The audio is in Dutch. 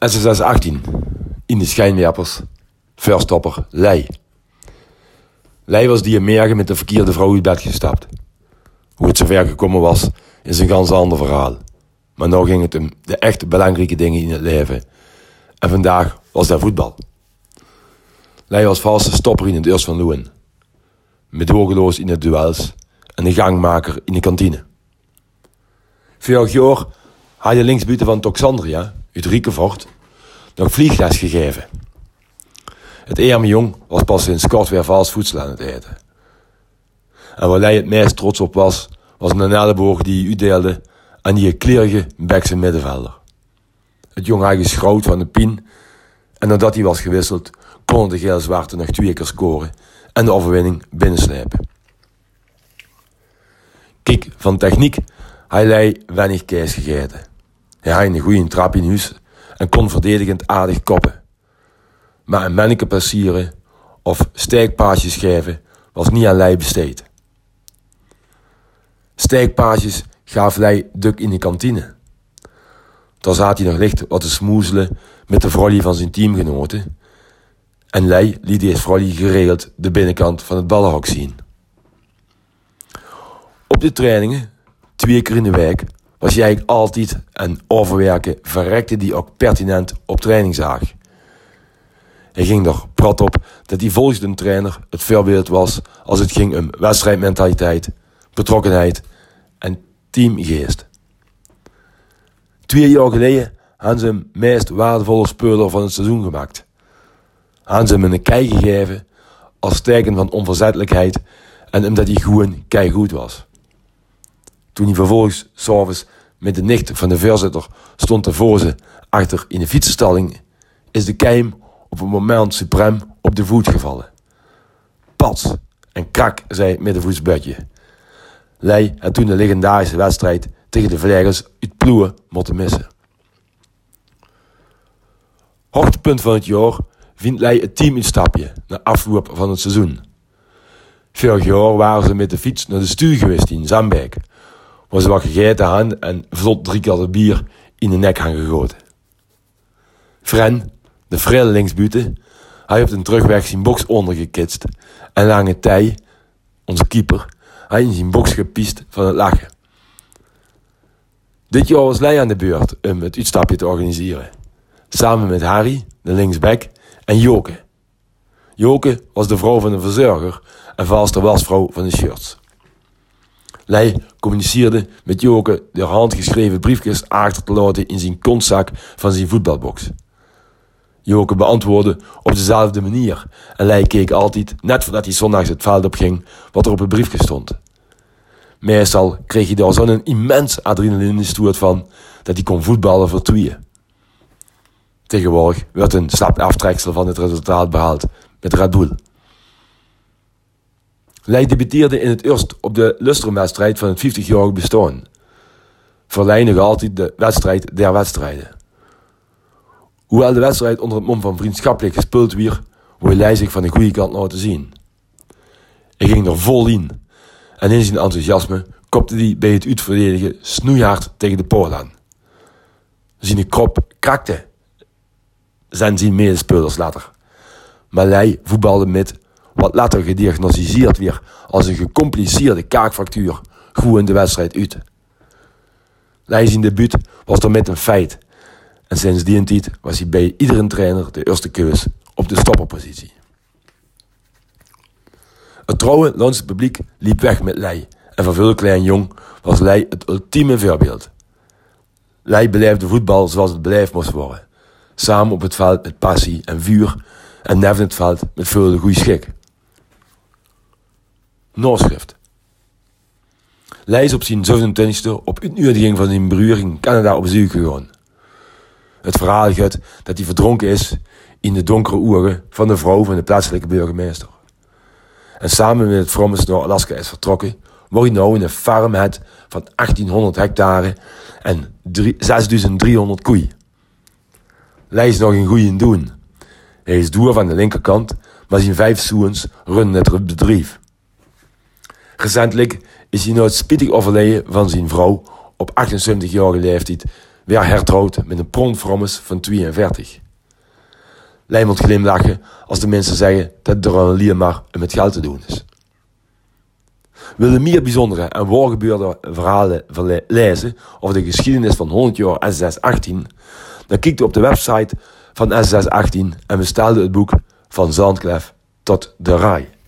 SSS 18. In de schijnwerpers. Verstopper Lei. Lei was die in Mergen met de verkeerde vrouw uit bed gestapt. Hoe het zover gekomen was, is een ganz ander verhaal. Maar nou ging het om de echt belangrijke dingen in het leven. En vandaag was dat voetbal. Lei was vaste stopper in het Urs van Loen. Medogeloos in de duels en een gangmaker in de kantine. Vorig jaar had je linksbuiten van Toxandria, uit Riekenvoort, nog vliegles gegeven. Het arme jong was pas sinds kort weer vals voedsel aan het eten. En waar hij het meest trots op was een elleboog die hij uitdeelde aan die kleurige Bekse middenvelder. Het jong had geschroot van de pien en nadat hij was gewisseld, kon de geel-zwarte nog 2 keer scoren en de overwinning binnenslepen. Kijk, van techniek had hij weinig kees gegeten. Hij had een goede trap in huis en kon verdedigend aardig koppen. Maar een manneke passieren of steekpaasjes geven was niet aan Lei besteed. Steekpaasjes gaf Lei duk in de kantine. Daar zat hij nog licht wat te smoezelen met de vrolly van zijn teamgenoten. En Lei liet deze vrolly geregeld de binnenkant van het ballenhok zien. Op de trainingen, 2 keer in de week, was hij eigenlijk altijd en overwerken verrekte die ook pertinent op training zag. Hij ging er prat op dat hij volgens de trainer het voorbeeld was als het ging om wedstrijdmentaliteit, betrokkenheid en teamgeest. 2 jaar geleden hadden ze hem meest waardevolle speler van het seizoen gemaakt. Hadden ze hem een kei gegeven als teken van onverzettelijkheid en omdat hij gewoon keigoed was. Toen hij vervolgens 's avonds met de nicht van de voorzitter stond te vozen achter in de fietsenstalling, is de keim op een moment suprem op de voet gevallen. Pats en krak, zei het middenvoetsbedje. Lei had toen de legendarische wedstrijd tegen de Vlegers uit Ploegen moeten missen. Hoogtepunt van het jaar vindt Lei het teamuitstapje na afloop van het seizoen. Vorig jaar waren ze met de fiets naar de stuur geweest in Zandbeek, waar ze wat gegeten hadden en vlot 3 katten bier in de nek hadden gegoten. Fren, de frille linksbuiten, hij op de terugweg zijn box ondergekitst en Lange Tij, onze keeper, hij in zijn box gepiest van het lachen. Dit jaar was Lei aan de beurt om het uitstapje te organiseren. Samen met Harry, de linksback, en Joke. Joke was de vrouw van de verzorger en vaste wasvrouw van de shirts. Lei communiceerde met Joke door handgeschreven briefjes achter te laten in zijn kontzak van zijn voetbalbox. Joke beantwoordde op dezelfde manier en Lei keek altijd, net voordat hij zondags het veld op ging, wat er op het briefje stond. Meestal kreeg hij daar zo'n immens adrenalinestoot van dat hij kon voetballen voor 2. Tegenwoordig werd een slap aftreksel van het resultaat behaald met Red Bull. Lei debuteerde in het eerst op de lustrumwedstrijd van het 50-jarig bestaan. Voor Lei nog altijd de wedstrijd der wedstrijden. Hoewel de wedstrijd onder het mom van vriendschappelijk gespeeld werd, wil Lei zich van de goede kant laten zien. Hij ging er vol in en in zijn enthousiasme kopte hij bij het uitverdedigen snoeihard tegen de poort aan. Zijn krop krakte, zijn medespelers later. Maar Lei voetbalde met wat later gediagnosticeerd werd als een gecompliceerde kaakfractuur goed de wedstrijd uit. Lei zijn debuut was er met een feit en sinds die tijd was hij bij iedere trainer de eerste keus op de stopperpositie. Het trouwe Loonse publiek liep weg met Lei en voor veel klein jong was Lei het ultieme voorbeeld. Lei beleefde voetbal zoals het beleefd moest worden. Samen op het veld met passie en vuur en neven het veld met veel goede schik. Noorschrift. Lei is op zijn 27e op uitnodiging van zijn broer in Canada op bezoek gegaan. Het verhaal gaat dat hij verdronken is in de donkere uren van de vrouw van de plaatselijke burgemeester. En samen met het Frommes naar Alaska is vertrokken, waar hij nou in een farm had van 1800 hectare en 6300 koeien. Lei is nog een goeie doen. Hij is doer van de linkerkant, maar zijn 5 zoons runnen het bedrijf. Recentelijk is hij nou het spijtig overlijden van zijn vrouw op 78-jarige leeftijd weer hertrouwd met een pronkvrommes van 42. Lei moet glimlachen als de mensen zeggen dat het er alleen maar met geld te doen is. Wil je meer bijzondere en waargebeurde verhalen lezen over de geschiedenis van 100 jaar SS-18, dan kijk op de website van SS-18 en bestel het boek Van Zandklef tot de Rai.